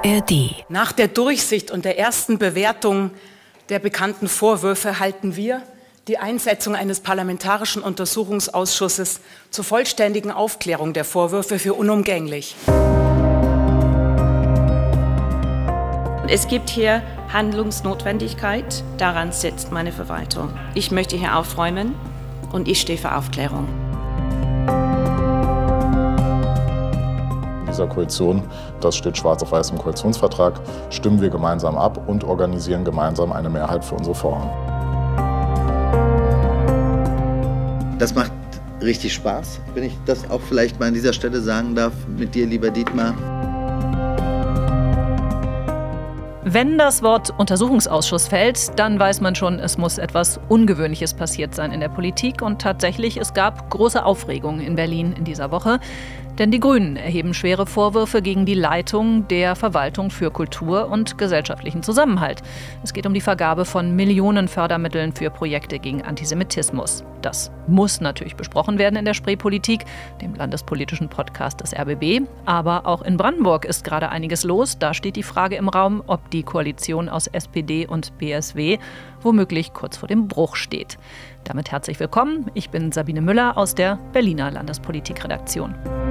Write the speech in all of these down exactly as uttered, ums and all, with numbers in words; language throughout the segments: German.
R D. Nach der Durchsicht und der ersten Bewertung der bekannten Vorwürfe halten wir die Einsetzung eines parlamentarischen Untersuchungsausschusses zur vollständigen Aufklärung der Vorwürfe für unumgänglich. Es gibt hier Handlungsnotwendigkeit, daran setzt meine Verwaltung. Ich möchte hier aufräumen und ich stehe für Aufklärung. In dieser Koalition, das steht schwarz auf weiß im Koalitionsvertrag, stimmen wir gemeinsam ab und organisieren gemeinsam eine Mehrheit für unsere Vorhaben. Das macht richtig Spaß, wenn ich das auch vielleicht mal an dieser Stelle sagen darf, mit dir, lieber Dietmar. Wenn das Wort Untersuchungsausschuss fällt, dann weiß man schon, es muss etwas Ungewöhnliches passiert sein in der Politik. Und tatsächlich, es gab große Aufregung in Berlin in dieser Woche. Denn die Grünen erheben schwere Vorwürfe gegen die Leitung der Verwaltung für Kultur und gesellschaftlichen Zusammenhalt. Es geht um die Vergabe von Millionen Fördermitteln für Projekte gegen Antisemitismus. Das muss natürlich besprochen werden in der Spreepolitik, dem landespolitischen Podcast des R B B. Aber auch in Brandenburg ist gerade einiges los. Da steht die Frage im Raum, ob die Koalition aus S P D und B S W womöglich kurz vor dem Bruch steht. Damit herzlich willkommen. Ich bin Sabine Müller aus der Berliner Landespolitikredaktion.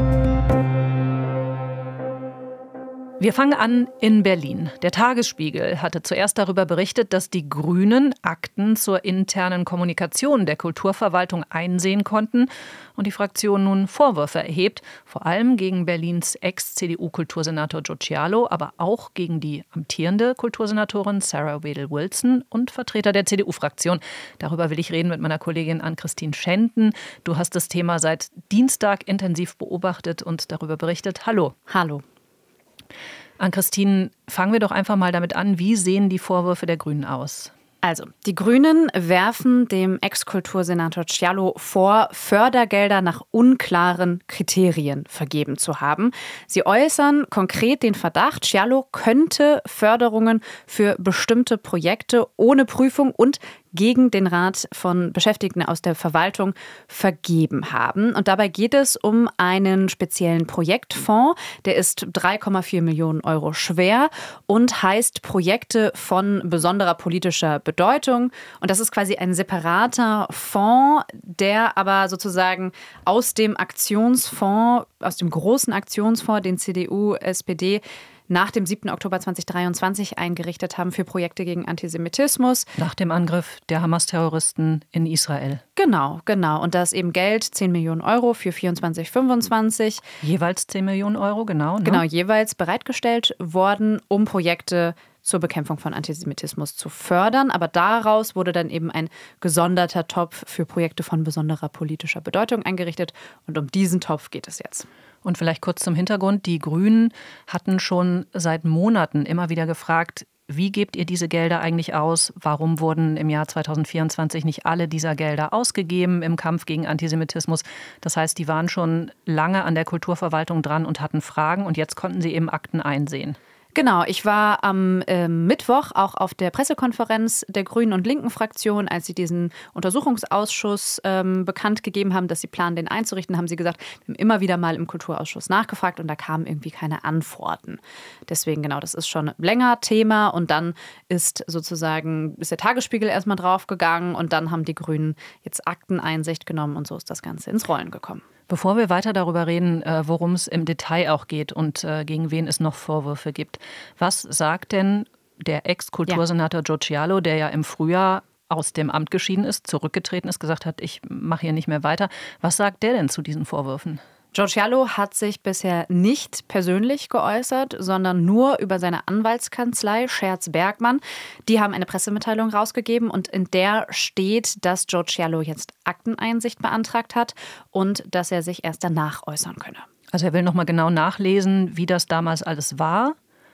Wir fangen an in Berlin. Der Tagesspiegel hatte zuerst darüber berichtet, dass die Grünen Akten zur internen Kommunikation der Kulturverwaltung einsehen konnten und die Fraktion nun Vorwürfe erhebt, vor allem gegen Berlins Ex-C D U-Kultursenator Joe Cialo, aber auch gegen die amtierende Kultursenatorin Sarah Wedel-Wilson und Vertreter der C D U-Fraktion. Darüber will ich reden mit meiner Kollegin Ann-Christine Schenten. Du hast das Thema seit Dienstag intensiv beobachtet und darüber berichtet. Hallo. Hallo. Ann-Christine, fangen wir doch einfach mal damit an. Wie sehen die Vorwürfe der Grünen aus? Also, die Grünen werfen dem Ex-Kultursenator Cialo vor, Fördergelder nach unklaren Kriterien vergeben zu haben. Sie äußern konkret den Verdacht, Cialo könnte Förderungen für bestimmte Projekte ohne Prüfung und gegen den Rat von Beschäftigten aus der Verwaltung vergeben haben. Und dabei geht es um einen speziellen Projektfonds. Der ist drei Komma vier Millionen Euro schwer und heißt Projekte von besonderer politischer Bedeutung. Und das ist quasi ein separater Fonds, der aber sozusagen aus dem Aktionsfonds, aus dem großen Aktionsfonds, den C D U, S P D, nach dem siebten Oktober zweitausenddreiundzwanzig eingerichtet haben für Projekte gegen Antisemitismus. Nach dem Angriff der Hamas-Terroristen in Israel. Genau, genau. Und da ist eben Geld, zehn Millionen Euro für vierundzwanzig fünfundzwanzig. Jeweils zehn Millionen Euro, genau. Ne? Genau, jeweils bereitgestellt worden, um Projekte zur Bekämpfung von Antisemitismus zu fördern. Aber daraus wurde dann eben ein gesonderter Topf für Projekte von besonderer politischer Bedeutung eingerichtet. Und um diesen Topf geht es jetzt. Und vielleicht kurz zum Hintergrund. Die Grünen hatten schon seit Monaten immer wieder gefragt, wie gebt ihr diese Gelder eigentlich aus? Warum wurden im Jahr zweitausendvierundzwanzig nicht alle dieser Gelder ausgegeben im Kampf gegen Antisemitismus? Das heißt, die waren schon lange an der Kulturverwaltung dran und hatten Fragen. Und jetzt konnten sie eben Akten einsehen. Genau, ich war am äh, Mittwoch auch auf der Pressekonferenz der Grünen und Linken Fraktion, als sie diesen Untersuchungsausschuss ähm, bekannt gegeben haben, dass sie planen, den einzurichten, haben sie gesagt, wir haben immer wieder mal im Kulturausschuss nachgefragt und da kamen irgendwie keine Antworten. Deswegen, genau, das ist schon länger Thema und dann ist sozusagen, ist der Tagesspiegel erstmal draufgegangen und dann haben die Grünen jetzt Akteneinsicht genommen und so ist das Ganze ins Rollen gekommen. Bevor wir weiter darüber reden, worum es im Detail auch geht und gegen wen es noch Vorwürfe gibt, was sagt denn der Ex-Kultursenator ja. Joe Cialo, der ja im Frühjahr aus dem Amt geschieden ist, zurückgetreten ist, gesagt hat, ich mache hier nicht mehr weiter. Was sagt der denn zu diesen Vorwürfen? Joe Cialo hat sich bisher nicht persönlich geäußert, sondern nur über seine Anwaltskanzlei Scherz Bergmann. Die haben eine Pressemitteilung rausgegeben und in der steht, dass Joe Cialo jetzt Akteneinsicht beantragt hat und dass er sich erst danach äußern könne. Also er will nochmal genau nachlesen, wie das damals alles war?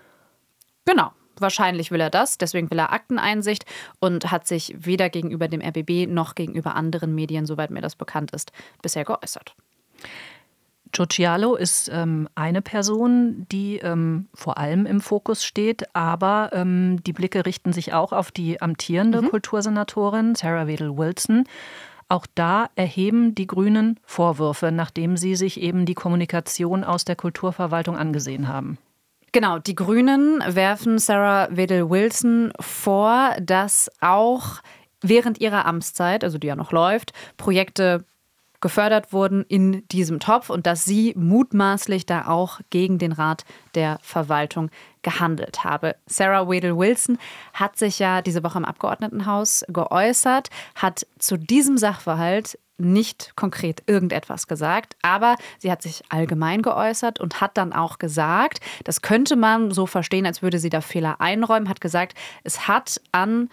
Genau. Wahrscheinlich will er das, deswegen will er Akteneinsicht und hat sich weder gegenüber dem R B B noch gegenüber anderen Medien, soweit mir das bekannt ist, bisher geäußert. Joe Cialo ist ähm, eine Person, die ähm, vor allem im Fokus steht, aber ähm, die Blicke richten sich auch auf die amtierende mhm. Kultursenatorin Sarah Wedel-Wilson. Auch da erheben die Grünen Vorwürfe, nachdem sie sich eben die Kommunikation aus der Kulturverwaltung angesehen haben. Genau, die Grünen werfen Sarah Wedel-Wilson vor, dass auch während ihrer Amtszeit, also die ja noch läuft, Projekte gefördert wurden in diesem Topf und dass sie mutmaßlich da auch gegen den Rat der Verwaltung gehandelt habe. Sarah Wedel-Wilson hat sich ja diese Woche im Abgeordnetenhaus geäußert, hat zu diesem Sachverhalt nicht konkret irgendetwas gesagt, aber sie hat sich allgemein geäußert und hat dann auch gesagt, das könnte man so verstehen, als würde sie da Fehler einräumen, hat gesagt, es hat an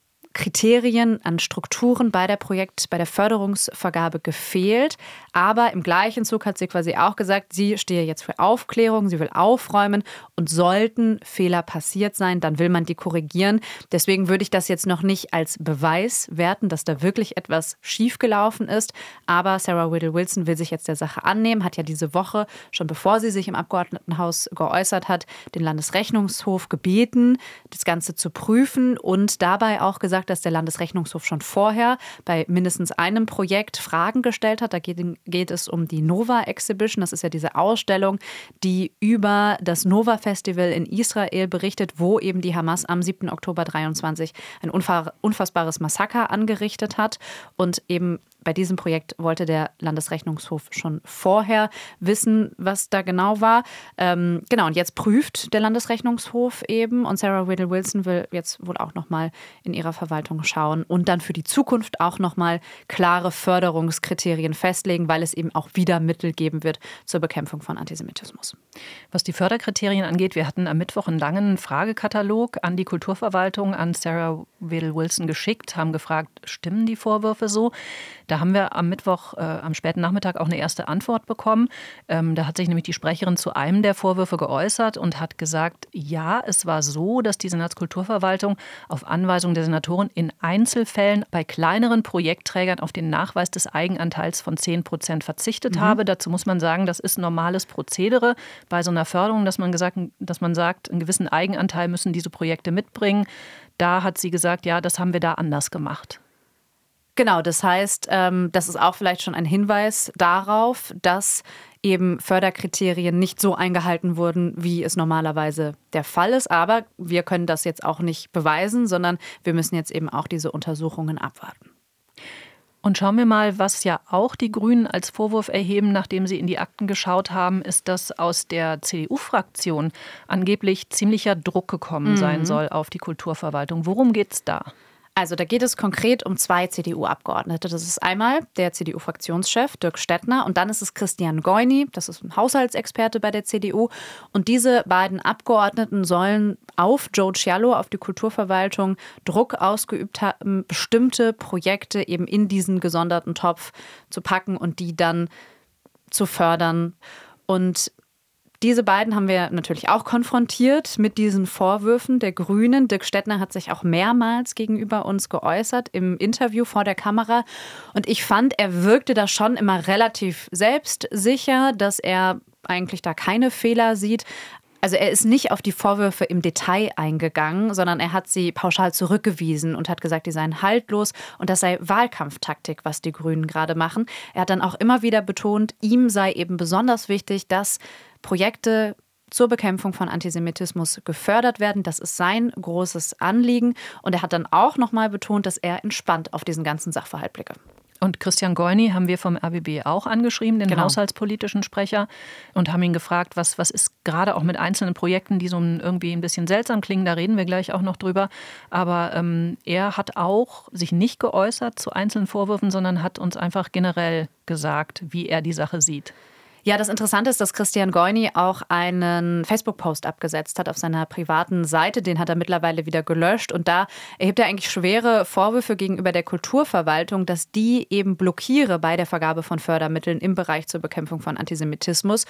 Kriterien, an Strukturen bei der Projekt, bei der Förderungsvergabe gefehlt. Aber im gleichen Zug hat sie quasi auch gesagt, sie stehe jetzt für Aufklärung, sie will aufräumen und sollten Fehler passiert sein, dann will man die korrigieren. Deswegen würde ich das jetzt noch nicht als Beweis werten, dass da wirklich etwas schiefgelaufen ist. Aber Sarah Wedel-Wilson will sich jetzt der Sache annehmen, hat ja diese Woche, schon bevor sie sich im Abgeordnetenhaus geäußert hat, den Landesrechnungshof gebeten, das Ganze zu prüfen und dabei auch gesagt, dass der Landesrechnungshof schon vorher bei mindestens einem Projekt Fragen gestellt hat. Da geht, geht es um die Nova Exhibition. Das ist ja diese Ausstellung, die über das Nova Festival in Israel berichtet, wo eben die Hamas am siebten Oktober dreiundzwanzig ein unfassbares Massaker angerichtet hat. Und eben bei diesem Projekt wollte der Landesrechnungshof schon vorher wissen, was da genau war. Ähm, genau, und jetzt prüft der Landesrechnungshof eben und Sarah Wedel-Wilson will jetzt wohl auch nochmal in ihrer Verwaltung schauen und dann für die Zukunft auch nochmal klare Förderungskriterien festlegen, weil es eben auch wieder Mittel geben wird zur Bekämpfung von Antisemitismus. Was die Förderkriterien angeht, wir hatten am Mittwoch einen langen Fragekatalog an die Kulturverwaltung, an Sarah Wedel-Wilson geschickt, haben gefragt, stimmen die Vorwürfe so? Da haben wir am Mittwoch, äh, am späten Nachmittag auch eine erste Antwort bekommen. Ähm, da hat sich nämlich die Sprecherin zu einem der Vorwürfe geäußert und hat gesagt, ja, es war so, dass die Senatskulturverwaltung auf Anweisung der Senatoren in Einzelfällen bei kleineren Projektträgern auf den Nachweis des Eigenanteils von zehn Prozent verzichtet mhm. habe. Dazu muss man sagen, das ist normales Prozedere bei so einer Förderung, dass man gesagt, dass man sagt, einen gewissen Eigenanteil müssen diese Projekte mitbringen. Da hat sie gesagt, ja, das haben wir da anders gemacht. Genau, das heißt, das ist auch vielleicht schon ein Hinweis darauf, dass eben Förderkriterien nicht so eingehalten wurden, wie es normalerweise der Fall ist. Aber wir können das jetzt auch nicht beweisen, sondern wir müssen jetzt eben auch diese Untersuchungen abwarten. Und schauen wir mal, was ja auch die Grünen als Vorwurf erheben, nachdem sie in die Akten geschaut haben, ist, dass aus der C D U-Fraktion angeblich ziemlicher Druck gekommen mhm. sein soll auf die Kulturverwaltung. Worum geht's da? Also da geht es konkret um zwei C D U-Abgeordnete. Das ist einmal der C D U-Fraktionschef Dirk Stettner und dann ist es Christian Goyni, das ist ein Haushaltsexperte bei der C D U. Und diese beiden Abgeordneten sollen auf Joe Cialo, auf die Kulturverwaltung, Druck ausgeübt haben, bestimmte Projekte eben in diesen gesonderten Topf zu packen und die dann zu fördern. Und diese beiden haben wir natürlich auch konfrontiert mit diesen Vorwürfen der Grünen. Dirk Stettner hat sich auch mehrmals gegenüber uns geäußert im Interview vor der Kamera. Und ich fand, er wirkte da schon immer relativ selbstsicher, dass er eigentlich da keine Fehler sieht. Also er ist nicht auf die Vorwürfe im Detail eingegangen, sondern er hat sie pauschal zurückgewiesen und hat gesagt, die seien haltlos und das sei Wahlkampftaktik, was die Grünen gerade machen. Er hat dann auch immer wieder betont, ihm sei eben besonders wichtig, dass Projekte zur Bekämpfung von Antisemitismus gefördert werden. Das ist sein großes Anliegen. Und er hat dann auch noch mal betont, dass er entspannt auf diesen ganzen Sachverhalt blicke. Und Christian Goyni haben wir vom R B B auch angeschrieben, den genau. haushaltspolitischen Sprecher, und haben ihn gefragt, was, was ist gerade auch mit einzelnen Projekten, die so irgendwie ein bisschen seltsam klingen, da reden wir gleich auch noch drüber. Aber ähm, er hat auch sich nicht geäußert zu einzelnen Vorwürfen, sondern hat uns einfach generell gesagt, wie er die Sache sieht. Ja, das Interessante ist, dass Christian Goyni auch einen Facebook-Post abgesetzt hat auf seiner privaten Seite. Den hat er mittlerweile wieder gelöscht. Und da erhebt er eigentlich schwere Vorwürfe gegenüber der Kulturverwaltung, dass die eben blockiere bei der Vergabe von Fördermitteln im Bereich zur Bekämpfung von Antisemitismus.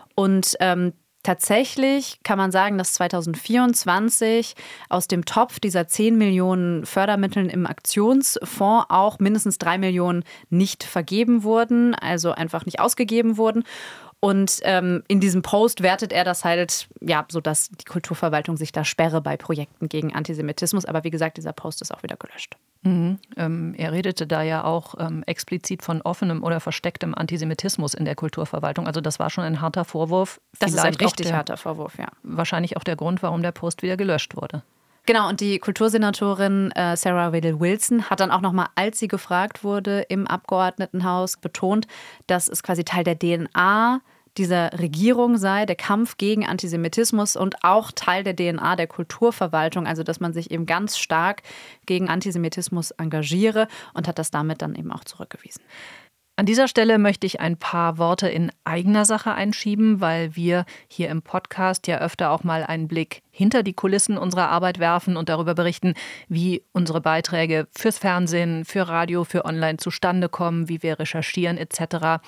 Und ähm, tatsächlich kann man sagen, dass zweitausendvierundzwanzig aus dem Topf dieser zehn Millionen Fördermitteln im Aktionsfonds auch mindestens drei Millionen nicht vergeben wurden, also einfach nicht ausgegeben wurden. Und ähm, in diesem Post wertet er das halt, ja, so dass die Kulturverwaltung sich da sperre bei Projekten gegen Antisemitismus. Aber wie gesagt, dieser Post ist auch wieder gelöscht. Mhm. Ähm, er redete da ja auch ähm, explizit von offenem oder verstecktem Antisemitismus in der Kulturverwaltung. Also das war schon ein harter Vorwurf. Das Vielleicht ist ein richtig der, harter Vorwurf, ja. Wahrscheinlich auch der Grund, warum der Post wieder gelöscht wurde. Genau, und die Kultursenatorin äh, Sarah Waddell-Wilson hat dann auch nochmal, als sie gefragt wurde im Abgeordnetenhaus, betont, dass es quasi Teil der D N A dieser Regierung sei, der Kampf gegen Antisemitismus und auch Teil der D N A der Kulturverwaltung, also dass man sich eben ganz stark gegen Antisemitismus engagiere und hat das damit dann eben auch zurückgewiesen. An dieser Stelle möchte ich ein paar Worte in eigener Sache einschieben, weil wir hier im Podcast ja öfter auch mal einen Blick hinter die Kulissen unserer Arbeit werfen und darüber berichten, wie unsere Beiträge fürs Fernsehen, für Radio, für Online zustande kommen, wie wir recherchieren et cetera.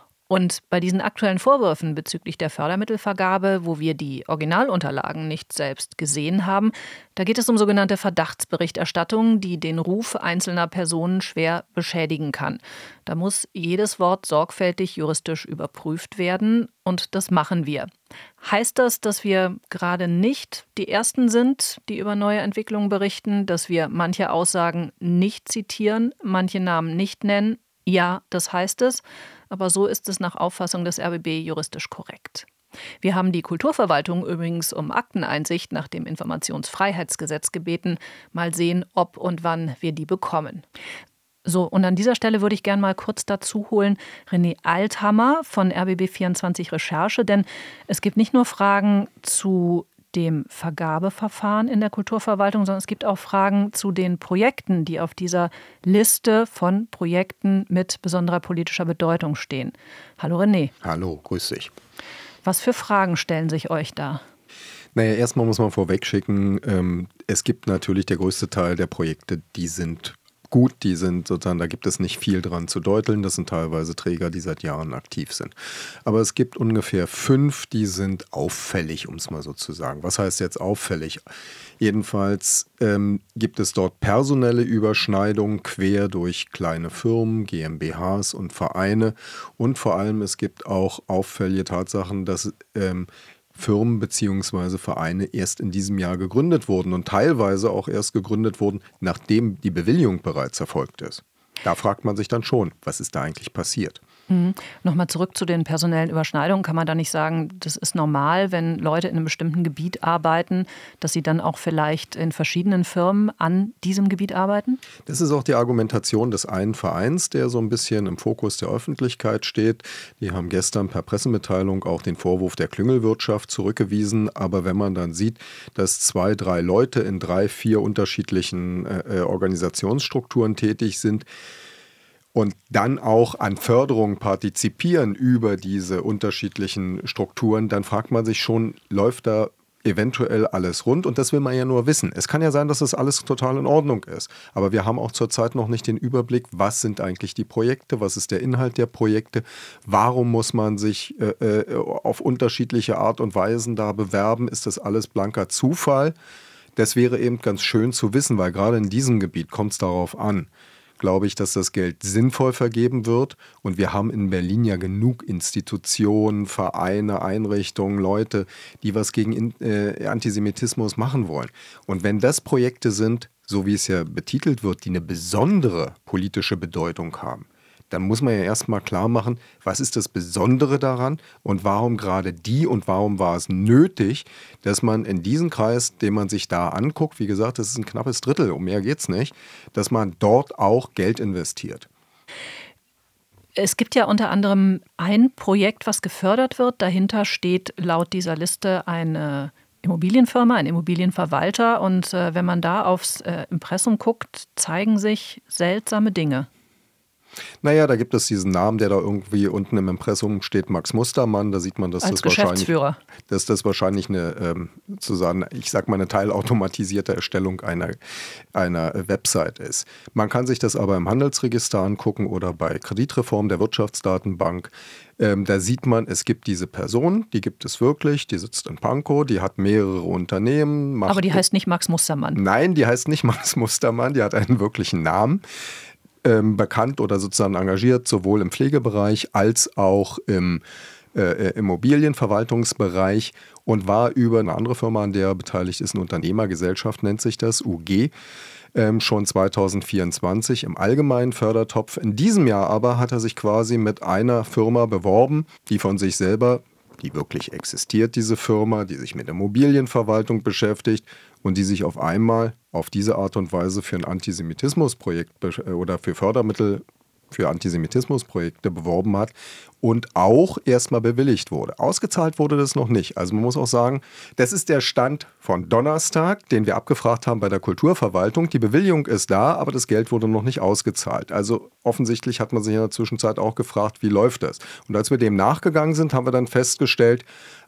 Und bei diesen aktuellen Vorwürfen bezüglich der Fördermittelvergabe, wo wir die Originalunterlagen nicht selbst gesehen haben, da geht es um sogenannte Verdachtsberichterstattung, die den Ruf einzelner Personen schwer beschädigen kann. Da muss jedes Wort sorgfältig juristisch überprüft werden und das machen wir. Heißt das, dass wir gerade nicht die Ersten sind, die über neue Entwicklungen berichten, dass wir manche Aussagen nicht zitieren, manche Namen nicht nennen? Ja, das heißt es. Aber so ist es nach Auffassung des R B B juristisch korrekt. Wir haben die Kulturverwaltung übrigens um Akteneinsicht nach dem Informationsfreiheitsgesetz gebeten. Mal sehen, ob und wann wir die bekommen. So, und an dieser Stelle würde ich gerne mal kurz dazu holen René Althammer von R B B vierundzwanzig Recherche, denn es gibt nicht nur Fragen zu dem Vergabeverfahren in der Kulturverwaltung, sondern es gibt auch Fragen zu den Projekten, die auf dieser Liste von Projekten mit besonderer politischer Bedeutung stehen. Hallo René. Hallo, grüß dich. Was für Fragen stellen sich euch da? Naja, erstmal muss man vorweg schicken, ähm, es gibt natürlich der größte Teil der Projekte, die sind gut, die sind sozusagen, da gibt es nicht viel dran zu deuteln. Das sind teilweise Träger, die seit Jahren aktiv sind. Aber es gibt ungefähr fünf, die sind auffällig, um es mal so zu sagen. Was heißt jetzt auffällig? Jedenfalls ähm, gibt es dort personelle Überschneidungen quer durch kleine Firmen, GmbHs und Vereine. Und vor allem, es gibt auch auffällige Tatsachen, dass ähm, Firmen bzw. Vereine erst in diesem Jahr gegründet wurden und teilweise auch erst gegründet wurden, nachdem die Bewilligung bereits erfolgt ist. Da fragt man sich dann schon, was ist da eigentlich passiert? Mhm. Nochmal zurück zu den personellen Überschneidungen. Kann man da nicht sagen, das ist normal, wenn Leute in einem bestimmten Gebiet arbeiten, dass sie dann auch vielleicht in verschiedenen Firmen an diesem Gebiet arbeiten? Das ist auch die Argumentation des einen Vereins, der so ein bisschen im Fokus der Öffentlichkeit steht. Die haben gestern per Pressemitteilung auch den Vorwurf der Klüngelwirtschaft zurückgewiesen. Aber wenn man dann sieht, dass zwei, drei Leute in drei, vier unterschiedlichen äh, Organisationsstrukturen tätig sind, und dann auch an Förderung partizipieren über diese unterschiedlichen Strukturen, dann fragt man sich schon, läuft da eventuell alles rund? Und das will man ja nur wissen. Es kann ja sein, dass das alles total in Ordnung ist. Aber wir haben auch zurzeit noch nicht den Überblick, was sind eigentlich die Projekte, was ist der Inhalt der Projekte, warum muss man sich äh, auf unterschiedliche Art und Weisen da bewerben? Ist das alles blanker Zufall? Das wäre eben ganz schön zu wissen, weil gerade in diesem Gebiet kommt es darauf an, glaube ich, dass das Geld sinnvoll vergeben wird. Und wir haben in Berlin ja genug Institutionen, Vereine, Einrichtungen, Leute, die was gegen äh, Antisemitismus machen wollen. Und wenn das Projekte sind, so wie es ja betitelt wird, die eine besondere politische Bedeutung haben, dann muss man ja erstmal klar machen, was ist das Besondere daran und warum gerade die und warum war es nötig, dass man in diesen Kreis, den man sich da anguckt, wie gesagt, das ist ein knappes Drittel, um mehr geht's nicht, dass man dort auch Geld investiert. Es gibt ja unter anderem ein Projekt, was gefördert wird. Dahinter steht laut dieser Liste eine Immobilienfirma, ein Immobilienverwalter. Und äh, wenn man da aufs äh, Impressum guckt, zeigen sich seltsame Dinge. Naja, da gibt es diesen Namen, der da irgendwie unten im Impressum steht, Max Mustermann. Da sieht man, dass Als das wahrscheinlich, dass das wahrscheinlich eine, ähm, sozusagen, ich sag mal, eine teilautomatisierte Erstellung einer, einer Website ist. Man kann sich das aber im Handelsregister angucken oder bei Kreditreform der Wirtschaftsdatenbank. Ähm, da sieht man, es gibt diese Person, die gibt es wirklich, die sitzt in Pankow, die hat mehrere Unternehmen. Macht aber die heißt nicht Max Mustermann. Nein, die heißt nicht Max Mustermann, die hat einen wirklichen Namen. Ähm, bekannt oder sozusagen engagiert, sowohl im Pflegebereich als auch im äh, Immobilienverwaltungsbereich und war über eine andere Firma, an der er beteiligt ist, eine Unternehmergesellschaft nennt sich das, U G, ähm, schon zwanzig vierundzwanzig im allgemeinen Fördertopf. In diesem Jahr aber hat er sich quasi mit einer Firma beworben, die von sich selber, die wirklich existiert, diese Firma, die sich mit Immobilienverwaltung beschäftigt und die sich auf einmal auf diese Art und Weise für ein Antisemitismusprojekt oder für Fördermittel für Antisemitismusprojekte beworben hat und auch erstmal bewilligt wurde. Ausgezahlt wurde das noch nicht. Also man muss auch sagen, das ist der Stand von Donnerstag, den wir abgefragt haben bei der Kulturverwaltung. Die Bewilligung ist da, aber das Geld wurde noch nicht ausgezahlt. Also offensichtlich hat man sich in der Zwischenzeit auch gefragt, wie läuft das? Und als wir dem nachgegangen sind, haben wir dann festgestellt,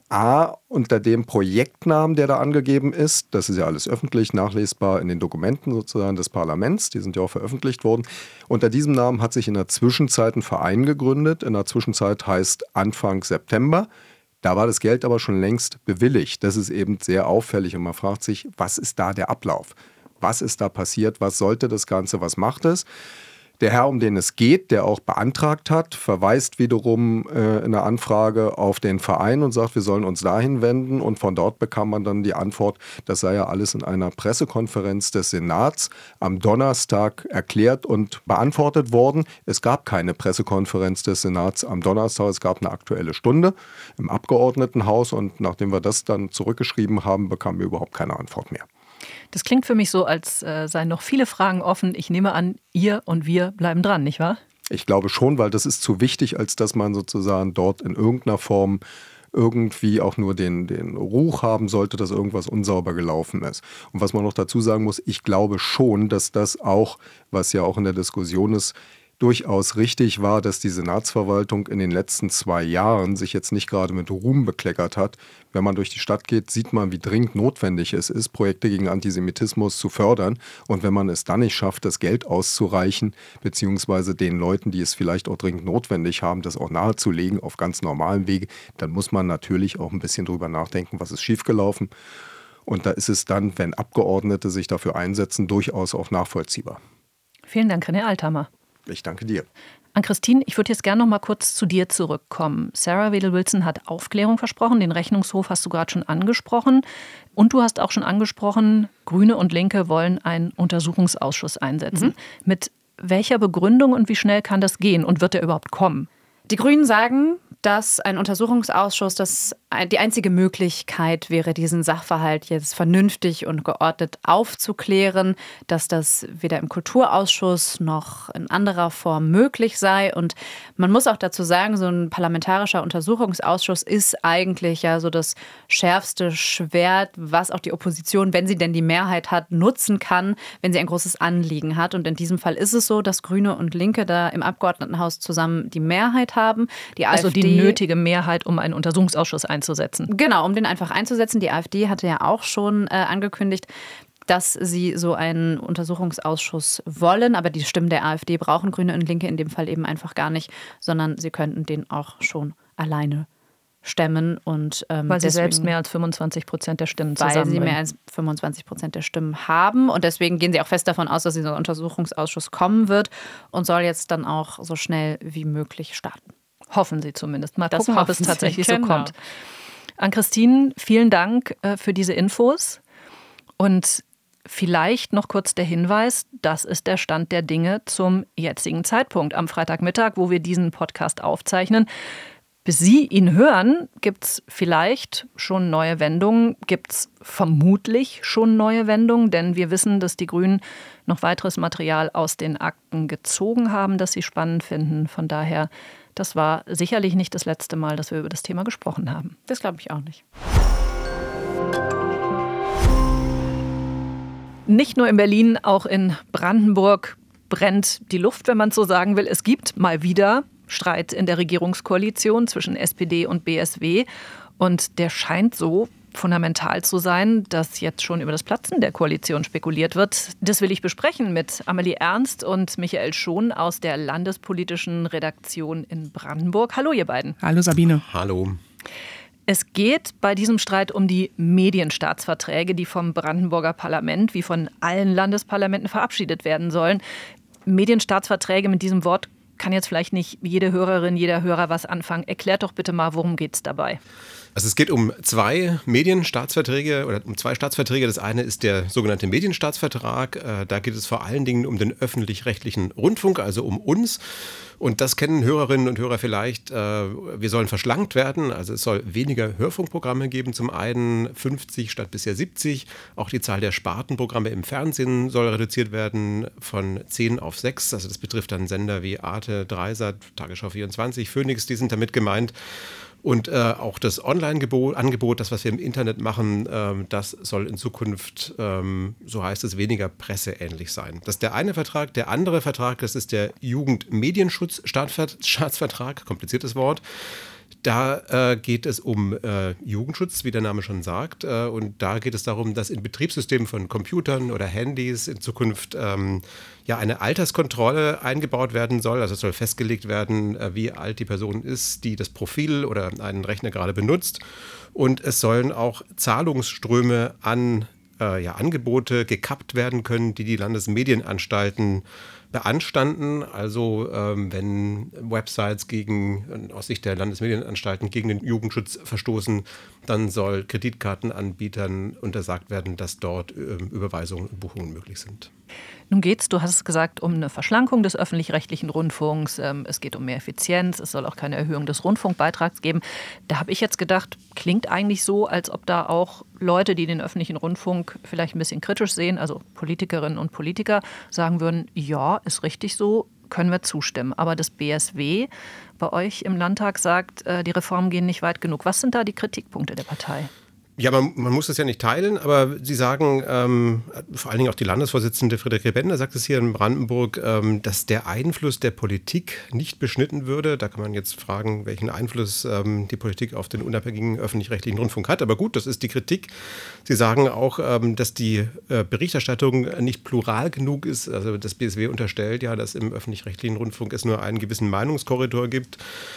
A, unter dem Projektnamen, der da angegeben ist, das ist ja alles öffentlich nachlesbar in den Dokumenten sozusagen des Parlaments, die sind ja auch veröffentlicht worden. Unter diesem Namen hat sich in der Zwischenzeit ein Verein gegründet. In der Zwischenzeit heißt Anfang September. Da war das Geld aber schon längst bewilligt. Das ist eben sehr auffällig und man fragt sich, was ist da der Ablauf? Was ist da passiert? Was sollte das Ganze? Was macht es? Der Herr, um den es geht, der auch beantragt hat, verweist wiederum äh, in der Anfrage auf den Verein und sagt, wir sollen uns dahin wenden. Und von dort bekam man dann die Antwort, das sei ja alles in einer Pressekonferenz des Senats am Donnerstag erklärt und beantwortet worden. Es gab keine Pressekonferenz des Senats am Donnerstag, es gab eine Aktuelle Stunde im Abgeordnetenhaus. Und nachdem wir das dann zurückgeschrieben haben, bekamen wir überhaupt keine Antwort mehr. Das klingt für mich so, als äh, seien noch viele Fragen offen. Ich nehme an, ihr und wir bleiben dran, nicht wahr? Ich glaube schon, weil das ist zu wichtig, als dass man sozusagen dort in irgendeiner Form irgendwie auch nur den, den Ruch haben sollte, dass irgendwas unsauber gelaufen ist. Und was man noch dazu sagen muss, ich glaube schon, dass das auch, was ja auch in der Diskussion ist, durchaus richtig war, dass die Senatsverwaltung in den letzten zwei Jahren sich jetzt nicht gerade mit Ruhm bekleckert hat. Wenn man durch die Stadt geht, sieht man, wie dringend notwendig es ist, Projekte gegen Antisemitismus zu fördern. Und wenn man es dann nicht schafft, das Geld auszureichen, beziehungsweise den Leuten, die es vielleicht auch dringend notwendig haben, das auch nahezulegen auf ganz normalem Wege, dann muss man natürlich auch ein bisschen drüber nachdenken, was ist schiefgelaufen. Und da ist es dann, wenn Abgeordnete sich dafür einsetzen, durchaus auch nachvollziehbar. Vielen Dank, René Althammer. Ich danke dir. Ann-Christine, ich würde jetzt gerne noch mal kurz zu dir zurückkommen. Sarah Wedel-Wilson hat Aufklärung versprochen, den Rechnungshof hast du gerade schon angesprochen. Und du hast auch schon angesprochen, Grüne und Linke wollen einen Untersuchungsausschuss einsetzen. Mhm. Mit welcher Begründung und wie schnell kann das gehen und wird der überhaupt kommen? Die Grünen sagen, dass ein Untersuchungsausschuss das die einzige Möglichkeit wäre, diesen Sachverhalt jetzt vernünftig und geordnet aufzuklären, dass das weder im Kulturausschuss noch in anderer Form möglich sei. Und man muss auch dazu sagen, so ein parlamentarischer Untersuchungsausschuss ist eigentlich ja so das schärfste Schwert, was auch die Opposition, wenn sie denn die Mehrheit hat, nutzen kann, wenn sie ein großes Anliegen hat. Und in diesem Fall ist es so, dass Grüne und Linke da im Abgeordnetenhaus zusammen die Mehrheit haben. Die also AfD, die nötige Mehrheit, um einen Untersuchungsausschuss einzusetzen. Genau, um den einfach einzusetzen. Die AfD hatte ja auch schon äh, angekündigt, dass sie so einen Untersuchungsausschuss wollen. Aber die Stimmen der AfD brauchen Grüne und Linke in dem Fall eben einfach gar nicht, sondern sie könnten den auch schon alleine stemmen. Und, ähm, weil sie deswegen, selbst mehr als fünfundzwanzig Prozent der Stimmen zusammenbringen. Weil sie mehr als fünfundzwanzig Prozent der Stimmen haben. Und deswegen gehen sie auch fest davon aus, dass dieser Untersuchungsausschuss kommen wird und soll jetzt dann auch so schnell wie möglich starten. Hoffen Sie zumindest. Mal das gucken, ob es tatsächlich Sie, genau. so kommt. Ann-Christine, vielen Dank äh, für diese Infos. Und vielleicht noch kurz der Hinweis, das ist der Stand der Dinge zum jetzigen Zeitpunkt, am Freitagmittag, wo wir diesen Podcast aufzeichnen. Bis Sie ihn hören, gibt es vielleicht schon neue Wendungen, gibt es vermutlich schon neue Wendungen, denn wir wissen, dass die Grünen noch weiteres Material aus den Akten gezogen haben, das sie spannend finden. Von daher, das war sicherlich nicht das letzte Mal, dass wir über das Thema gesprochen haben. Das glaube ich auch nicht. Nicht nur in Berlin, auch in Brandenburg brennt die Luft, wenn man so sagen will. Es gibt mal wieder Streit in der Regierungskoalition zwischen S P D und B S W. Und der scheint so fundamental zu sein, dass jetzt schon über das Platzen der Koalition spekuliert wird. Das will ich besprechen mit Amelie Ernst und Michael Schon aus der landespolitischen Redaktion in Brandenburg. Hallo, ihr beiden. Hallo, Sabine. Hallo. Es geht bei diesem Streit um die Medienstaatsverträge, die vom Brandenburger Parlament wie von allen Landesparlamenten verabschiedet werden sollen. Medienstaatsverträge, mit diesem Wort kann jetzt vielleicht nicht jede Hörerin, jeder Hörer was anfangen. Erklärt doch bitte mal, worum geht es dabei? Also es geht um zwei Medienstaatsverträge oder um zwei Staatsverträge. Das eine ist der sogenannte Medienstaatsvertrag. Da geht es vor allen Dingen um den öffentlich-rechtlichen Rundfunk, also um uns. Und das kennen Hörerinnen und Hörer vielleicht. Wir sollen verschlankt werden. Also es soll weniger Hörfunkprogramme geben. Zum einen fünfzig statt bisher siebzig. Auch die Zahl der Spartenprogramme im Fernsehen soll reduziert werden von zehn auf sechs. Also das betrifft dann Sender wie Arte, Dreisat, Tagesschau vierundzwanzig, Phoenix, die sind damit gemeint. Und äh, auch das Online-Angebot, das, was wir im Internet machen, ähm, das soll in Zukunft, ähm, so heißt es, weniger presseähnlich sein. Das ist der eine Vertrag. Der andere Vertrag, das ist der Jugendmedienschutzstaatsvertrag, kompliziertes Wort. Da äh, geht es um äh, Jugendschutz, wie der Name schon sagt. Äh, und da geht es darum, dass in Betriebssystemen von Computern oder Handys in Zukunft ähm, ja eine Alterskontrolle eingebaut werden soll. Also es soll festgelegt werden, äh, wie alt die Person ist, die das Profil oder einen Rechner gerade benutzt. Und es sollen auch Zahlungsströme an äh, ja, Angebote gekappt werden können, die die Landesmedienanstalten beanstanden. Also ähm, wenn Websites gegen, aus Sicht der Landesmedienanstalten gegen den Jugendschutz verstoßen, dann soll Kreditkartenanbietern untersagt werden, dass dort ähm, Überweisungen und Buchungen möglich sind. Nun geht es, du hast es gesagt, um eine Verschlankung des öffentlich-rechtlichen Rundfunks. Es geht um mehr Effizienz. Es soll auch keine Erhöhung des Rundfunkbeitrags geben. Da habe ich jetzt gedacht, klingt eigentlich so, als ob da auch Leute, die den öffentlichen Rundfunk vielleicht ein bisschen kritisch sehen, also Politikerinnen und Politiker, sagen würden, ja, ist richtig so, können wir zustimmen. Aber das B S W bei euch im Landtag sagt, die Reformen gehen nicht weit genug. Was sind da die Kritikpunkte der Partei? Ja, man, man muss das ja nicht teilen, aber Sie sagen, ähm, vor allen Dingen auch die Landesvorsitzende Friederike Bender sagt es hier in Brandenburg, ähm, dass der Einfluss der Politik nicht beschnitten würde. Da kann man jetzt fragen, welchen Einfluss ähm, die Politik auf den unabhängigen öffentlich-rechtlichen Rundfunk hat. Aber gut, das ist die Kritik. Sie sagen auch, ähm, dass die äh, Berichterstattung nicht plural genug ist. Also das B S W unterstellt ja, dass im öffentlich-rechtlichen Rundfunk es nur einen gewissen Meinungskorridor gibt.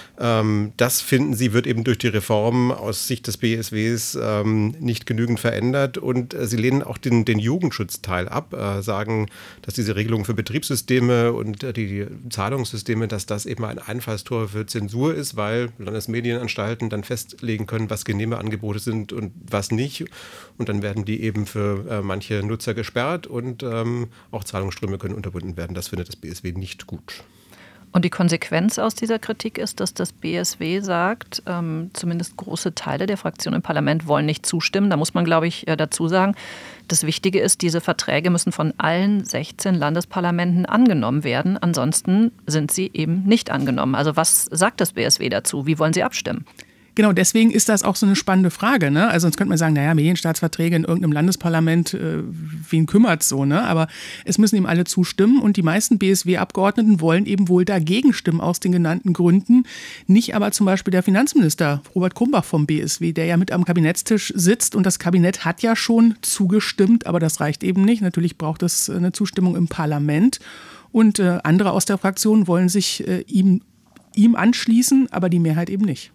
Ähm, das finden Sie, wird eben durch die Reform aus Sicht des B S Ws ähm, nicht genügend verändert und äh, sie lehnen auch den, den Jugendschutzteil ab, äh, sagen, dass diese Regelungen für Betriebssysteme und äh, die Zahlungssysteme, dass das eben ein Einfallstor für Zensur ist, weil Landesmedienanstalten dann festlegen können, was genehme Angebote sind und was nicht. Und dann werden die eben für äh, manche Nutzer gesperrt und ähm, auch Zahlungsströme können unterbunden werden. Das findet das B S W nicht gut. Und die Konsequenz aus dieser Kritik ist, dass das B S W sagt, ähm, zumindest große Teile der Fraktionen im Parlament wollen nicht zustimmen. Da muss man, glaube ich, äh, dazu sagen, das Wichtige ist, diese Verträge müssen von allen sechzehn Landesparlamenten angenommen werden. Ansonsten sind sie eben nicht angenommen. Also was sagt das B S W dazu? Wie wollen sie abstimmen? Genau, deswegen ist das auch so eine spannende Frage. Ne? Also sonst könnte man sagen, naja, Medienstaatsverträge in irgendeinem Landesparlament, äh, wen kümmert's so? Ne? Aber es müssen eben alle zustimmen und die meisten B S W-Abgeordneten wollen eben wohl dagegen stimmen aus den genannten Gründen. Nicht aber zum Beispiel der Finanzminister Robert Krumbach vom B S W, der ja mit am Kabinettstisch sitzt und das Kabinett hat ja schon zugestimmt, aber das reicht eben nicht. Natürlich braucht es eine Zustimmung im Parlament und äh, andere aus der Fraktion wollen sich äh, ihm, ihm anschließen, aber die Mehrheit eben nicht.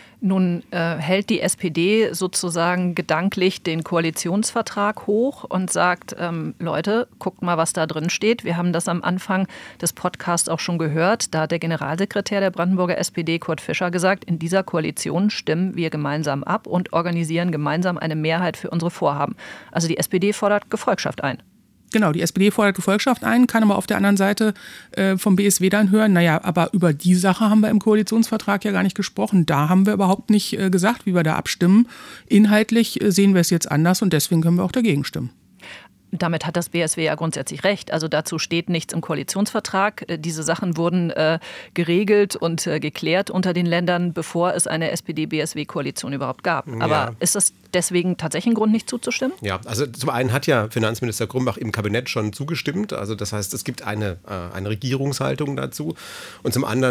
Nun äh, hält die S P D sozusagen gedanklich den Koalitionsvertrag hoch und sagt, ähm, Leute, guckt mal, was da drin steht. Wir haben das am Anfang des Podcasts auch schon gehört. Da hat der Generalsekretär der Brandenburger S P D, Kurt Fischer, gesagt, in dieser Koalition stimmen wir gemeinsam ab und organisieren gemeinsam eine Mehrheit für unsere Vorhaben. Also die S P D fordert Gefolgschaft ein. Genau, die S P D fordert Gefolgschaft ein, kann aber auf der anderen Seite äh, vom B S W dann hören, naja, aber über die Sache haben wir im Koalitionsvertrag ja gar nicht gesprochen. Da haben wir überhaupt nicht äh, gesagt, wie wir da abstimmen. Inhaltlich äh, sehen wir es jetzt anders und deswegen können wir auch dagegen stimmen. Damit hat das B S W ja grundsätzlich recht. Also dazu steht nichts im Koalitionsvertrag. Diese Sachen wurden äh, geregelt und äh, geklärt unter den Ländern, bevor es eine S P D B S W-Koalition überhaupt gab. Aber ja. Ist das deswegen tatsächlich ein Grund, nicht zuzustimmen? Ja, also zum einen hat ja Finanzminister Krumbach im Kabinett schon zugestimmt. Also das heißt, es gibt eine, äh, eine Regierungshaltung dazu. Und zum anderen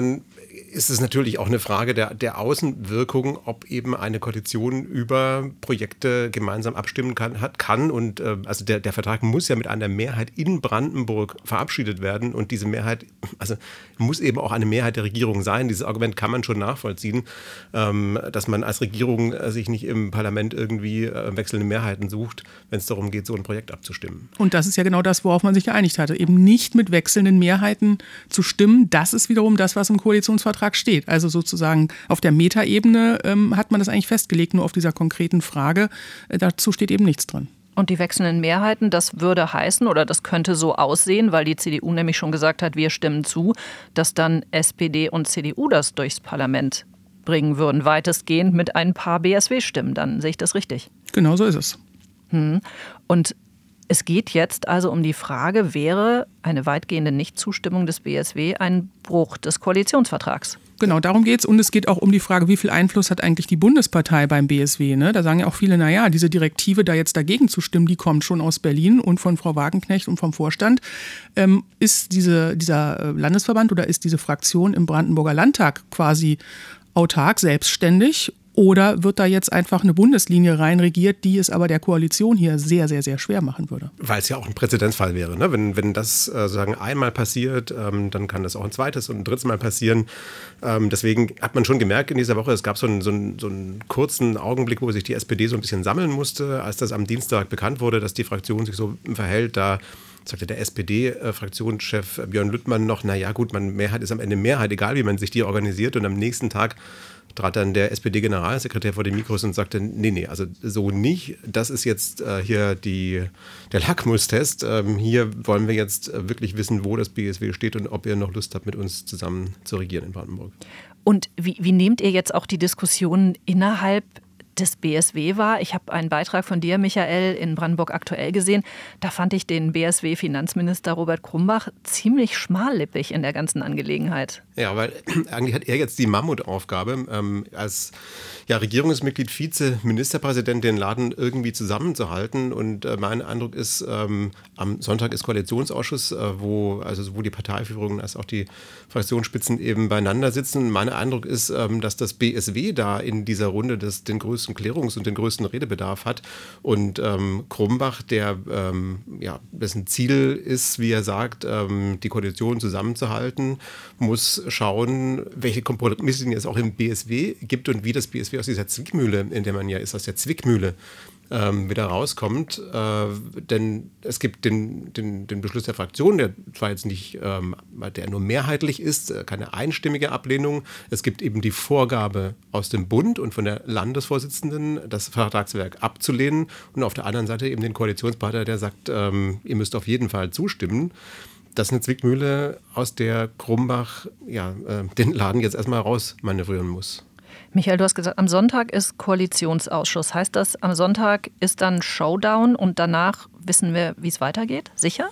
ist es natürlich auch eine Frage der, der Außenwirkung, ob eben eine Koalition über Projekte gemeinsam abstimmen kann. Hat, kann. Und äh, also der, der Vertrag muss ja mit einer Mehrheit in Brandenburg verabschiedet werden. Und diese Mehrheit, also muss eben auch eine Mehrheit der Regierung sein. Dieses Argument kann man schon nachvollziehen, ähm, dass man als Regierung äh, sich nicht im Parlament irgendwie äh, wechselnde Mehrheiten sucht, wenn es darum geht, so ein Projekt abzustimmen. Und das ist ja genau das, worauf man sich geeinigt hatte. Eben nicht mit wechselnden Mehrheiten zu stimmen. Das ist wiederum das, was im Koalitionsvertrag steht. Also sozusagen auf der Metaebene ähm, hat man das eigentlich festgelegt, nur auf dieser konkreten Frage. Äh, dazu steht eben nichts drin. Und die wechselnden Mehrheiten, das würde heißen oder das könnte so aussehen, weil die C D U nämlich schon gesagt hat, wir stimmen zu, dass dann S P D und C D U das durchs Parlament bringen würden, weitestgehend mit ein paar B S W-Stimmen. Dann sehe ich das richtig. Genau so ist es. Hm. Und es geht jetzt also um die Frage, wäre eine weitgehende Nichtzustimmung des B S W ein Bruch des Koalitionsvertrags? Genau, darum geht's. Und es geht auch um die Frage, wie viel Einfluss hat eigentlich die Bundespartei beim B S W? Ne? Da sagen ja auch viele, naja, diese Direktive, da jetzt dagegen zu stimmen, die kommt schon aus Berlin und von Frau Wagenknecht und vom Vorstand. Ähm, ist diese, dieser Landesverband oder ist diese Fraktion im Brandenburger Landtag quasi autark, selbstständig? Oder wird da jetzt einfach eine Bundeslinie reinregiert, die es aber der Koalition hier sehr, sehr, sehr schwer machen würde? Weil es ja auch ein Präzedenzfall wäre. Ne? Wenn, wenn das äh, sozusagen einmal passiert, ähm, dann kann das auch ein zweites und ein drittes Mal passieren. Ähm, deswegen hat man schon gemerkt in dieser Woche, es gab so einen, so, einen, so einen kurzen Augenblick, wo sich die S P D so ein bisschen sammeln musste, als das am Dienstag bekannt wurde, dass die Fraktion sich so verhält. Da sagte der S P D-Fraktionschef Björn Lüttmann noch, naja gut, man, Mehrheit ist am Ende Mehrheit, egal wie man sich die organisiert. Und am nächsten Tag trat dann der S P D-Generalsekretär vor den Mikros und sagte, nee, nee, also so nicht. Das ist jetzt äh, hier die, der Lackmustest. Ähm, hier wollen wir jetzt äh, wirklich wissen, wo das B S W steht und ob ihr noch Lust habt, mit uns zusammen zu regieren in Brandenburg. Und wie, wie nehmt ihr jetzt auch die Diskussionen innerhalb des B S W wahr? Ich habe einen Beitrag von dir, Michael, in Brandenburg aktuell gesehen. Da fand ich den B S W-Finanzminister Robert Krumbach ziemlich schmallippig in der ganzen Angelegenheit. Ja, weil eigentlich hat er jetzt die Mammutaufgabe, ähm, als ja, Regierungsmitglied, Vize-Ministerpräsident den Laden irgendwie zusammenzuhalten. Und äh, mein Eindruck ist, ähm, am Sonntag ist Koalitionsausschuss, äh, wo also sowohl die Parteiführung als auch die Fraktionsspitzen eben beieinander sitzen. Mein Eindruck ist, ähm, dass das B S W da in dieser Runde das, den größten Klärungs- und den größten Redebedarf hat. Und ähm, Krumbach, der ähm, ja, dessen Ziel ist, wie er sagt, ähm, die Koalition zusammenzuhalten, muss schauen, welche Kompromisse es auch im B S W gibt und wie das B S W aus dieser Zwickmühle, in der man ja ist, aus der Zwickmühle ähm, wieder rauskommt. Äh, denn es gibt den, den, den Beschluss der Fraktion, der zwar jetzt nicht, ähm, der nur mehrheitlich ist, keine einstimmige Ablehnung. Es gibt eben die Vorgabe aus dem Bund und von der Landesvorsitzenden, das Vertragswerk abzulehnen. Und auf der anderen Seite eben den Koalitionspartner, der sagt, ähm, ihr müsst auf jeden Fall zustimmen. Das ist eine Zwickmühle, aus der Krumbach ja, äh, den Laden jetzt erstmal rausmanövrieren muss. Michael, du hast gesagt, am Sonntag ist Koalitionsausschuss. Heißt das, am Sonntag ist dann Showdown und danach wissen wir, wie es weitergeht? Sicher?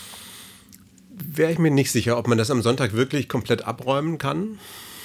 Wäre ich mir nicht sicher, ob man das am Sonntag wirklich komplett abräumen kann.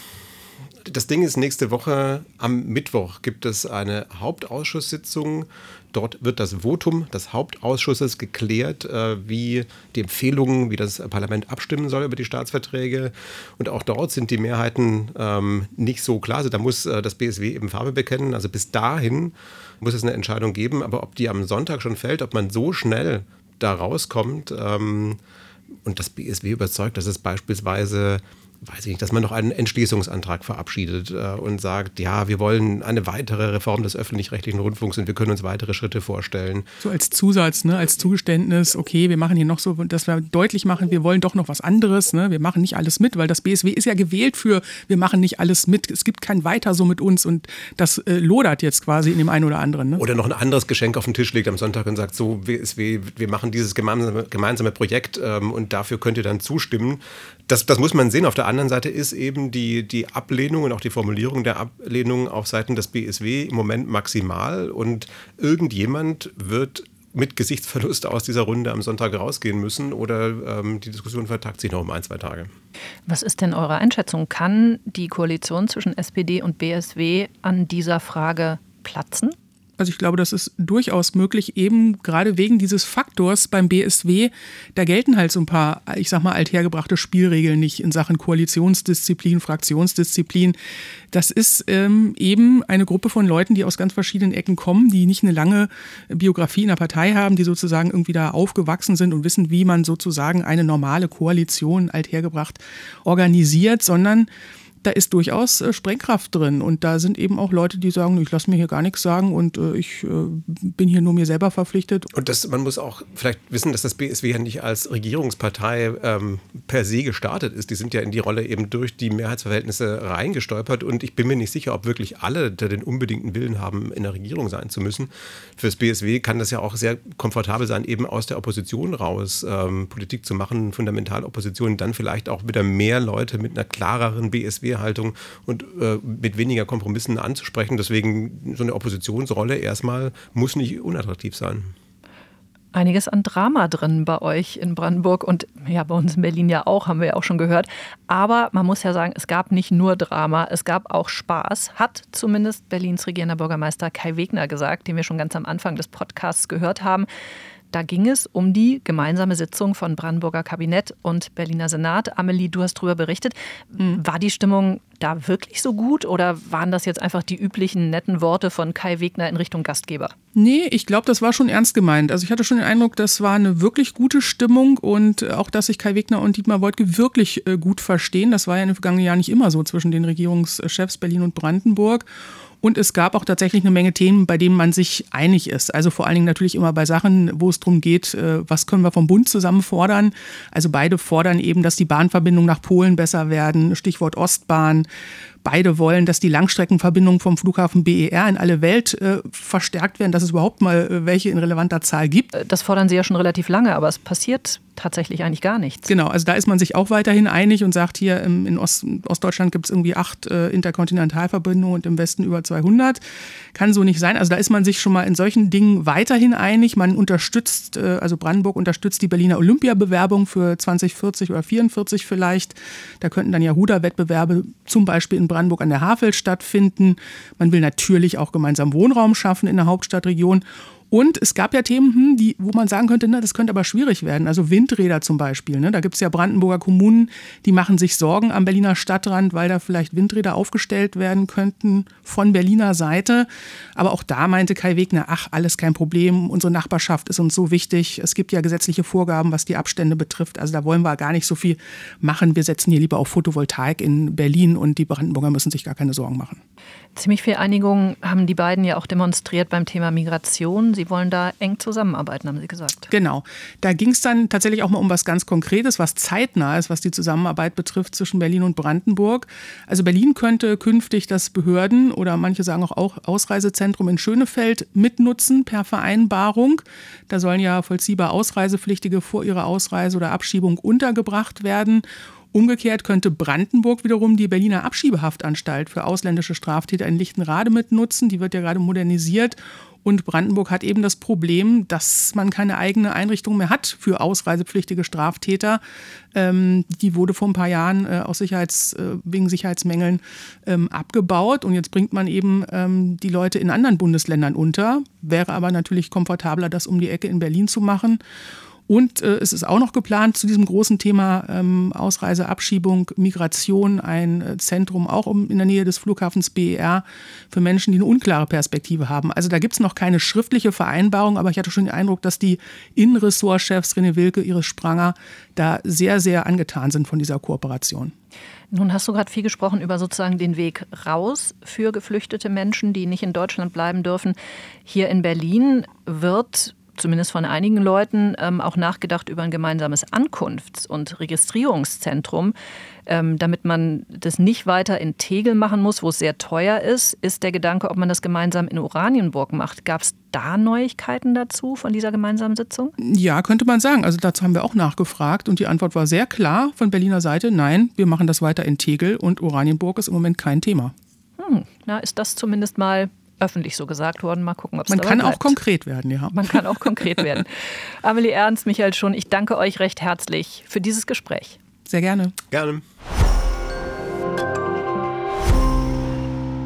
Das Ding ist, nächste Woche am Mittwoch gibt es eine Hauptausschusssitzung. Dort wird das Votum des Hauptausschusses geklärt, äh, wie die Empfehlungen, wie das Parlament abstimmen soll über die Staatsverträge. Und auch dort sind die Mehrheiten ähm, nicht so klar. Also da muss äh, das B S W eben Farbe bekennen. Also bis dahin muss es eine Entscheidung geben. Aber ob die am Sonntag schon fällt, ob man so schnell da rauskommt ähm, und das B S W überzeugt, dass es beispielsweise, weiß ich nicht, dass man noch einen Entschließungsantrag verabschiedet äh, und sagt, ja, wir wollen eine weitere Reform des öffentlich-rechtlichen Rundfunks und wir können uns weitere Schritte vorstellen. So als Zusatz, ne, als Zugeständnis, okay, wir machen hier noch so, dass wir deutlich machen, wir wollen doch noch was anderes, ne, wir machen nicht alles mit, weil das B S W ist ja gewählt für, wir machen nicht alles mit, es gibt kein Weiter so mit uns und das äh, lodert jetzt quasi in dem einen oder anderen. Ne? Oder noch ein anderes Geschenk auf den Tisch legt am Sonntag und sagt, so, B S W, wir machen dieses gemeinsame, gemeinsame Projekt ähm, und dafür könnt ihr dann zustimmen. Das, das muss man sehen. Auf der anderen Seite ist eben die, die Ablehnung und auch die Formulierung der Ablehnung auf Seiten des B S W im Moment maximal. Und irgendjemand wird mit Gesichtsverlust aus dieser Runde am Sonntag rausgehen müssen oder ähm, die Diskussion vertagt sich noch um ein, zwei Tage. Was ist denn eure Einschätzung? Kann die Koalition zwischen S P D und B S W an dieser Frage platzen? Also ich glaube, das ist durchaus möglich, eben gerade wegen dieses Faktors beim B S W. Da gelten halt so ein paar, ich sag mal, althergebrachte Spielregeln nicht in Sachen Koalitionsdisziplin, Fraktionsdisziplin. Das ist ähm, eben eine Gruppe von Leuten, die aus ganz verschiedenen Ecken kommen, die nicht eine lange Biografie in der Partei haben, die sozusagen irgendwie da aufgewachsen sind und wissen, wie man sozusagen eine normale Koalition althergebracht organisiert, sondern da ist durchaus äh, Sprengkraft drin und da sind eben auch Leute, die sagen, ich lasse mir hier gar nichts sagen und äh, ich äh, bin hier nur mir selber verpflichtet. Und das, man muss auch vielleicht wissen, dass das B S W ja nicht als Regierungspartei ähm, per se gestartet ist. Die sind ja in die Rolle eben durch die Mehrheitsverhältnisse reingestolpert und ich bin mir nicht sicher, ob wirklich alle den unbedingten Willen haben, in der Regierung sein zu müssen. Fürs B S W kann das ja auch sehr komfortabel sein, eben aus der Opposition raus ähm, Politik zu machen, Fundamentalopposition, dann vielleicht auch wieder mehr Leute mit einer klareren B S W Haltung und äh, mit weniger Kompromissen anzusprechen. Deswegen so eine Oppositionsrolle erstmal muss nicht unattraktiv sein. Einiges an Drama drin bei euch in Brandenburg und ja, bei uns in Berlin ja auch, haben wir ja auch schon gehört. Aber man muss ja sagen, es gab nicht nur Drama, es gab auch Spaß, hat zumindest Berlins regierender Bürgermeister Kai Wegner gesagt, den wir schon ganz am Anfang des Podcasts gehört haben. Da ging es um die gemeinsame Sitzung von Brandenburger Kabinett und Berliner Senat. Amelie, du hast darüber berichtet. War die Stimmung da wirklich so gut oder waren das jetzt einfach die üblichen netten Worte von Kai Wegner in Richtung Gastgeber? Nee, ich glaube, das war schon ernst gemeint. Also ich hatte schon den Eindruck, das war eine wirklich gute Stimmung und auch, dass sich Kai Wegner und Dietmar Woidke wirklich gut verstehen. Das war ja in den vergangenen Jahren nicht immer so zwischen den Regierungschefs Berlin und Brandenburg. Und es gab auch tatsächlich eine Menge Themen, bei denen man sich einig ist. Also vor allen Dingen natürlich immer bei Sachen, wo es darum geht, was können wir vom Bund zusammen fordern. Also beide fordern eben, dass die Bahnverbindungen nach Polen besser werden, Stichwort Ostbahn. Beide wollen, dass die Langstreckenverbindungen vom Flughafen B E R in alle Welt äh, verstärkt werden, dass es überhaupt mal äh, welche in relevanter Zahl gibt. Das fordern sie ja schon relativ lange, aber es passiert tatsächlich eigentlich gar nichts. Genau, also da ist man sich auch weiterhin einig und sagt, hier im, in Ost, Ostdeutschland gibt es irgendwie acht äh, Interkontinentalverbindungen und im Westen über zweihundert. Kann so nicht sein. Also da ist man sich schon mal in solchen Dingen weiterhin einig. Man unterstützt, äh, also Brandenburg unterstützt die Berliner Olympiabewerbung für zwanzig vierzig oder vierundvierzig vielleicht. Da könnten dann ja Ruderwettbewerbe zum Beispiel in Brandenburg an der Havel stattfinden. Man will natürlich auch gemeinsam Wohnraum schaffen in der Hauptstadtregion. Und es gab ja Themen, die, wo man sagen könnte, na, das könnte aber schwierig werden. Also Windräder zum Beispiel. Ne? Da gibt es ja Brandenburger Kommunen, die machen sich Sorgen am Berliner Stadtrand, weil da vielleicht Windräder aufgestellt werden könnten von Berliner Seite. Aber auch da meinte Kai Wegner, ach, alles kein Problem. Unsere Nachbarschaft ist uns so wichtig. Es gibt ja gesetzliche Vorgaben, was die Abstände betrifft. Also da wollen wir gar nicht so viel machen. Wir setzen hier lieber auf Photovoltaik in Berlin und die Brandenburger müssen sich gar keine Sorgen machen. Ziemlich viel Einigung haben die beiden ja auch demonstriert beim Thema Migration. Sie wollen da eng zusammenarbeiten, haben Sie gesagt. Genau. Da ging es dann tatsächlich auch mal um was ganz Konkretes, was zeitnah ist, was die Zusammenarbeit betrifft zwischen Berlin und Brandenburg. Also Berlin könnte künftig das Behörden- oder manche sagen auch Ausreisezentrum in Schönefeld mitnutzen per Vereinbarung. Da sollen ja vollziehbar Ausreisepflichtige vor ihrer Ausreise oder Abschiebung untergebracht werden. Umgekehrt könnte Brandenburg wiederum die Berliner Abschiebehaftanstalt für ausländische Straftäter in Lichtenrade mitnutzen. Die wird ja gerade modernisiert. Und Brandenburg hat eben das Problem, dass man keine eigene Einrichtung mehr hat für ausreisepflichtige Straftäter. Ähm, die wurde vor ein paar Jahren äh, aus Sicherheits, äh, wegen Sicherheitsmängeln ähm, abgebaut. Und jetzt bringt man eben ähm, die Leute in anderen Bundesländern unter. Wäre aber natürlich komfortabler, das um die Ecke in Berlin zu machen. Und äh, es ist auch noch geplant, zu diesem großen Thema ähm, Ausreise, Abschiebung, Migration, ein äh, Zentrum auch um, in der Nähe des Flughafens B E R für Menschen, die eine unklare Perspektive haben. Also da gibt es noch keine schriftliche Vereinbarung, aber ich hatte schon den Eindruck, dass die Innenressortchefs René Wilke, Iris Spranger, da sehr, sehr angetan sind von dieser Kooperation. Nun hast du gerade viel gesprochen über sozusagen den Weg raus für geflüchtete Menschen, die nicht in Deutschland bleiben dürfen. Hier in Berlin wird zumindest von einigen Leuten, ähm, auch nachgedacht über ein gemeinsames Ankunfts- und Registrierungszentrum. Ähm, damit man das nicht weiter in Tegel machen muss, wo es sehr teuer ist, ist der Gedanke, ob man das gemeinsam in Oranienburg macht. Gab es da Neuigkeiten dazu von dieser gemeinsamen Sitzung? Ja, könnte man sagen. Also dazu haben wir auch nachgefragt und die Antwort war sehr klar von Berliner Seite. Nein, wir machen das weiter in Tegel und Oranienburg ist im Moment kein Thema. Hm, na, ist das zumindest mal öffentlich so gesagt worden. Mal gucken, ob es Man dabei kann bleibt. auch konkret werden, ja. Man kann auch konkret werden. Amelie Ernst, Michael Schun, ich danke euch recht herzlich für dieses Gespräch. Sehr gerne. Gerne.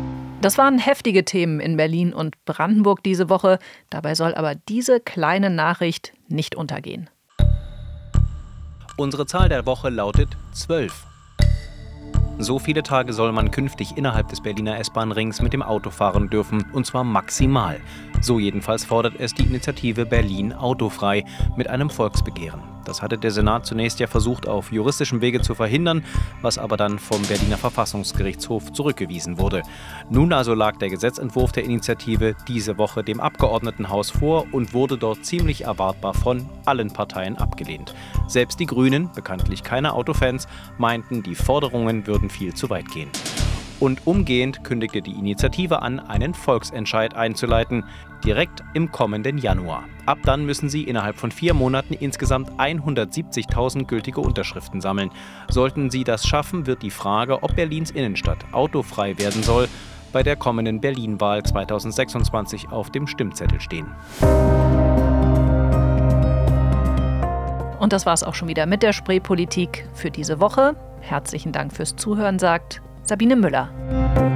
Das waren heftige Themen in Berlin und Brandenburg diese Woche. Dabei soll aber diese kleine Nachricht nicht untergehen. Unsere Zahl der Woche lautet zwölf. So viele Tage soll man künftig innerhalb des Berliner S-Bahn-Rings mit dem Auto fahren dürfen, und zwar maximal. So jedenfalls fordert es die Initiative Berlin autofrei mit einem Volksbegehren. Das hatte der Senat zunächst ja versucht, auf juristischem Wege zu verhindern, was aber dann vom Berliner Verfassungsgerichtshof zurückgewiesen wurde. Nun also lag der Gesetzentwurf der Initiative diese Woche dem Abgeordnetenhaus vor und wurde dort ziemlich erwartbar von allen Parteien abgelehnt. Selbst die Grünen, bekanntlich keine Autofans, meinten, die Forderungen würden viel zu weit gehen. Und umgehend kündigte die Initiative an, einen Volksentscheid einzuleiten, direkt im kommenden Januar. Ab dann müssen sie innerhalb von vier Monaten insgesamt hundertsiebzigtausend gültige Unterschriften sammeln. Sollten sie das schaffen, wird die Frage, ob Berlins Innenstadt autofrei werden soll, bei der kommenden Berlin-Wahl zweitausendsechsundzwanzig auf dem Stimmzettel stehen. Und das war's auch schon wieder mit der Spreepolitik für diese Woche. Herzlichen Dank fürs Zuhören, sagt Sabine Müller.